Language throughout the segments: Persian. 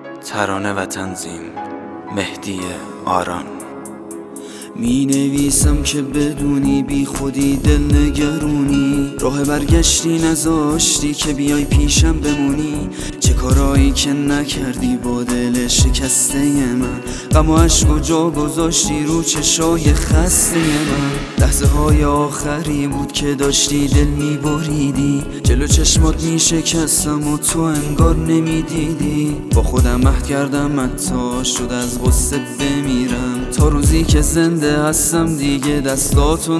ترانه و تنظیم مهدی آران. می نویسم که بدونی بی خودی دل نگرونی، راه برگشتی نذاشتی که بیای پیشم بمونی. چه کارایی که نکردی با دل شکسته من، غم و عشق و جا گذاشتی رو چشای خسته من. لحظه های آخری بود که داشتی دل می بریدی، جلو چشمات می شکستم و تو انگار نمی دیدی. با خودم عهد کردم حتی شد از غصه بمیرم، تا روزی که زنده هستم دیگه دستاتو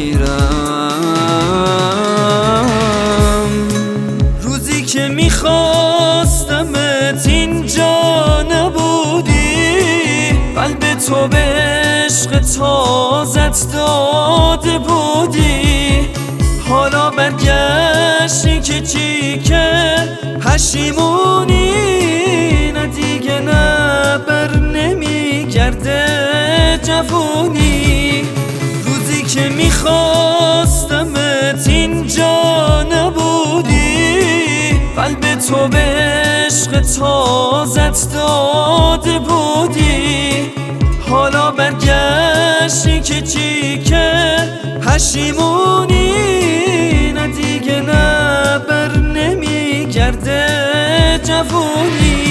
نگیرم. روزی که میخواستمت اینجا نبودی، قلب تو به عشق تازت داده بودی. حالا برگشتی که چی که پشیمونی، نه دیگه نه بر نمیگرده جوونی. روزی که میخواستمت اینجا نبودی، قلب تو به عشق تازت داده بودی. حالا برگشتی که چی که پشیمونی، نه دیگه نه بر نمیگرده جوونی.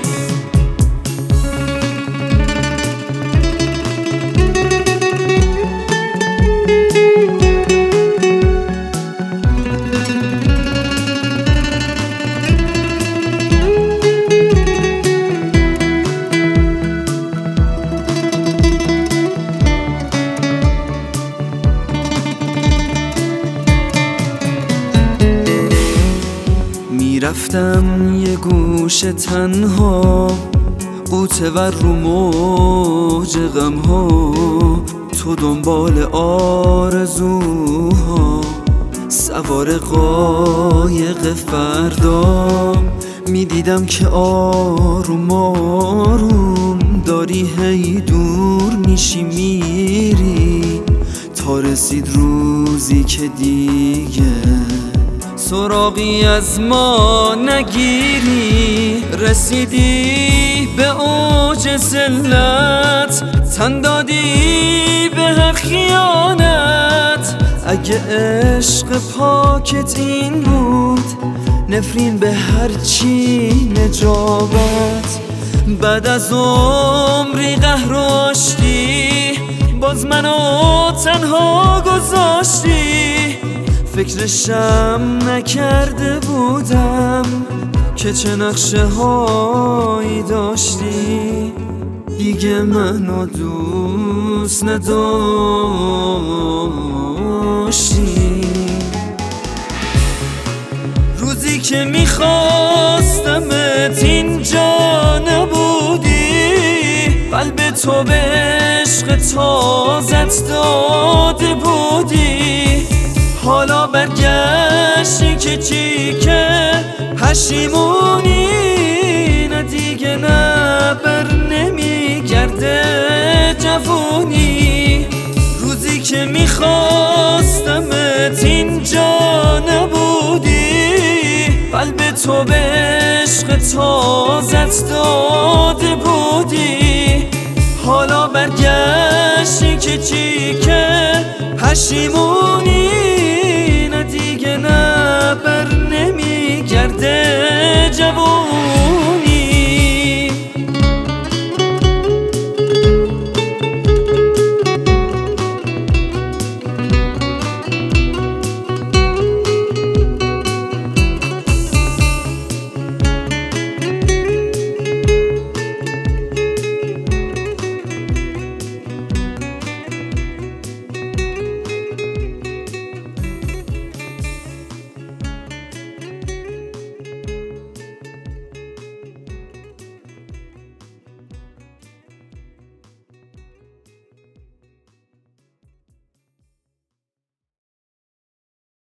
رفتم یه گوشه تنها، غوطه ور رو موج غمها، تو دنبال آرزوها، سوار قایق فردا. میدیدم که آروم آروم داری هی دور میشی میری، تا رسید روزی که دیگه سراغی از ما نگیری. رسیدی به اوج ذلت، تن دادی به هر خیانت. اگه عشق پاکت این بود، نفرین به هر چی نجابت. بعد از عمری قهر و آشتی، باز منو تنها گذاشتی. فکرشم نکرده بودم که چه نقشه هایی داشتی، دیگه منو دوست نداشتی. روزی که میخواستمت اینجا نبودی، قلب تو به عشق تازت داده بودی. حالا برگشتی که چی که پشیمونی، نه دیگه نه بر نمیگرده جوونی. روزی که میخواستمت اینجا نبودی، قلب تو به عشق تازت داده بودی. حالا برگشتی که چی که پشیمونی، نه دیگه نه بر نمیگرده جوون.